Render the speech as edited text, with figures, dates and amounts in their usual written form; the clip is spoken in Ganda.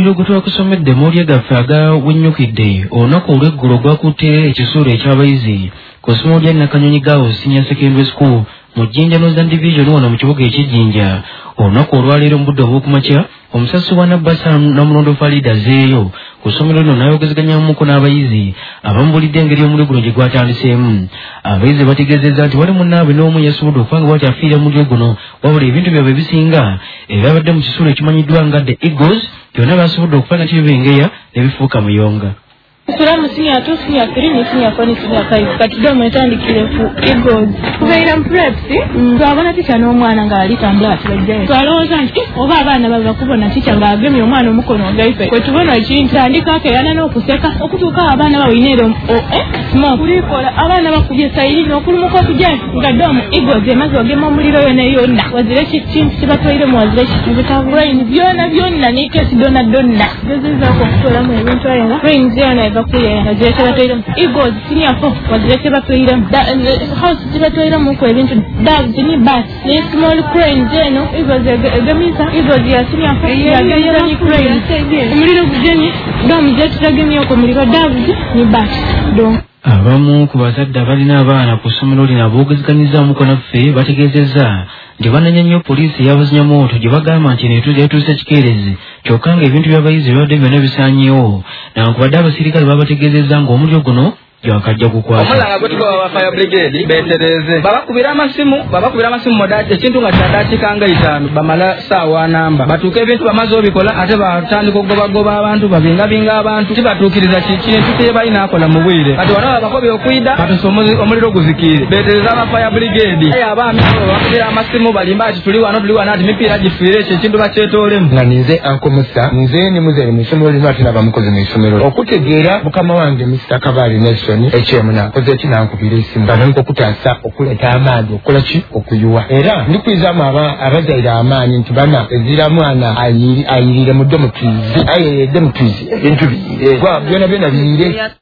omuliro gutwakusomedde moolye gaffe agawennyukidde olunaku olw'eggulo gwakutte ekisuulu eky'abayizi ku ssomo lya Nakanyonyi Girls Senior Secondary School mu Jjinja Northern Division wano mu kibuga eky'Ejjinja. Olunaku olwaleero mu budde obw'okumakya omusasi wa Nabbasa Namulondo Farida azeeyo ku ssomero lino n'ayogezeganyamuko n'abayizi abamubulidde engeri omuliro guno gye gwatandiseemu. Abayizi bategeezezza nti wali munnaabwe n'omu yasobodde okuba nga bw'ati afiira mu muliro guno, wabula ebintu byabwe ebisinga ebyabadde mu kisuulu ekimanyiddwa nga The Eagles byonna basobodde okufa nga tibibengeya ne bifuuka muyonga. Salamu senior 2, senior 3, ni senior 4, ni senior 5. Katido mwetandikire ku Eagles. Kubeera preps, twabona ticha n'omwana nga alitambula atibajjayo. Twalowooza nti oba abaana bava kubona ticha ng'agemye omwana omukono ogaife. Kwe tubona ekintu tandikako era n'okuseka okutuuka abaana bawinero smoke. Kulikola abaana bakubye sayiri n'okulumuka okujja nga doomu Eagles emaze ogema omuliro yonna yonna. Wazire kintu kibatwaire mu wazire kitibitavu rain byonna n'ekesi donna. Gezezaako okutolamu ebintu ayo nga rain zyona wazireke batwairemu Eagles senior 4 wazireke batwairemu house zibatwairemu ku ebintu doves ni bats ne small cranes eno Eagles egamisa Eagles ya senior 4 yagemisa ni cranes omuliro gugenye dome zetutagemye ku muliro doves ni bats donc abamu ku bazadde abalina abaana ku ssomero lino aboogezeganyizaamuko naffe bategeezezza nti bananya nnyo poliisi yabuzinya mooto gye bagamba nti neetuuse kikeerezi kyokka nga ebintu by'abayizi bibadde byonna bisaanyeewo nankubadde abasirikale babategeezezza ng'omuliro guno gyakajja kukwata. Omulanga gwe tugawa wa fire brigade beetereze babakubira amasimu modati ekintu nga kyadaakika 5 bamala ssaawa namba batuuka ebintu bamaze obikola ate batandika okugobagoba abantu babingabinga abantu tibatuukiriza kintu tebalina akola mu bwire kati wano babakobye okwida batusa omuliro guzikiire beetereze aba fire brigade aye abaami bakubira amasimu balimba ati tuli wano ati mipiira gifiire ekyo ekintu bakyetoolemu. Nga ninze ankomusa nze ne muzeere mu issomero lino ate n'abamukozi mu issomero okutegeera mukama wange Mr. Kabali Nelson ekyemuna koze ekinankubira esimu bananiko okutaasa okuleeta amaanyi okukola ki okuyuwa era ndikwizamu abazaire amaanyi nti bana ezira mwana ayirire mu demotwizi ayeredde mutwizi ebintu biyire byona byona biyire.